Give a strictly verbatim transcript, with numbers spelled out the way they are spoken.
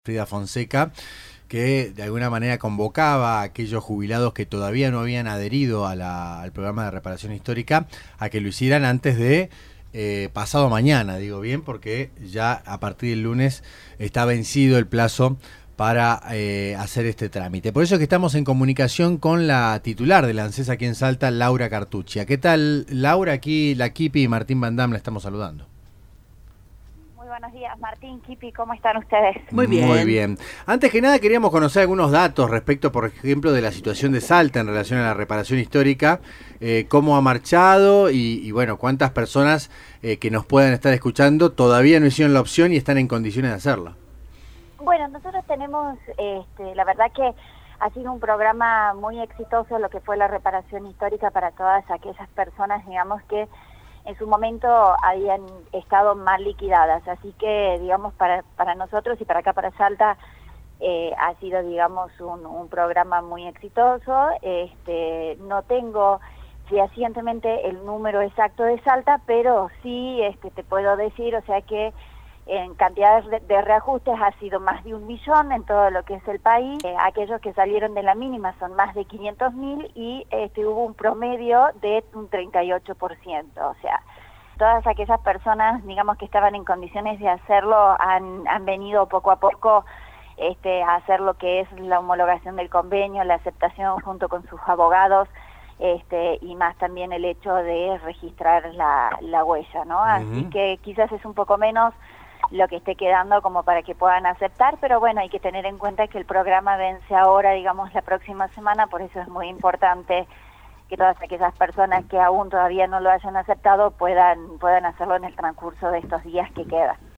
Frida Fonseca, que de alguna manera convocaba a aquellos jubilados que todavía no habían adherido a la, al programa de reparación histórica a que lo hicieran antes de eh, pasado mañana, digo bien, porque ya a partir del lunes está vencido el plazo para eh, hacer este trámite. Por eso es que estamos en comunicación con la titular de la ANSES aquí en Salta, Laura Cartuccia. ¿Qué tal, Laura? Aquí la Kipi y Martín Van Dam la estamos saludando. Buenos días, Martín, Kipi, ¿cómo están ustedes? Muy bien. Muy bien. Antes que nada queríamos conocer algunos datos respecto, por ejemplo, de la situación de Salta en relación a la reparación histórica, eh, cómo ha marchado y, y bueno, cuántas personas eh, que nos puedan estar escuchando todavía no hicieron la opción y están en condiciones de hacerlo. Bueno, nosotros tenemos, este, la verdad que ha sido un programa muy exitoso lo que fue la reparación histórica para todas aquellas personas, digamos, que en su momento habían estado mal liquidadas, así que digamos para para nosotros y para acá para Salta eh, ha sido digamos un, un programa muy exitoso. Este, no tengo fehacientemente el número exacto de Salta, pero sí este, te puedo decir, o sea que en cantidades de, de reajustes ha sido más de un millón en todo lo que es el país. Eh, aquellos que salieron de la mínima son más de quinientos mil y este, hubo un promedio de un treinta y ocho por ciento. O sea, todas aquellas personas, digamos, que estaban en condiciones de hacerlo han, han venido poco a poco este, a hacer lo que es la homologación del convenio, la aceptación junto con sus abogados, este, y más también el hecho de registrar la, la huella, ¿no? Uh-huh. Así que quizás es un poco menos lo que esté quedando como para que puedan aceptar, pero bueno, hay que tener en cuenta que el programa vence ahora, digamos, la próxima semana, por eso es muy importante que todas aquellas personas que aún todavía no lo hayan aceptado puedan, puedan hacerlo en el transcurso de estos días que quedan.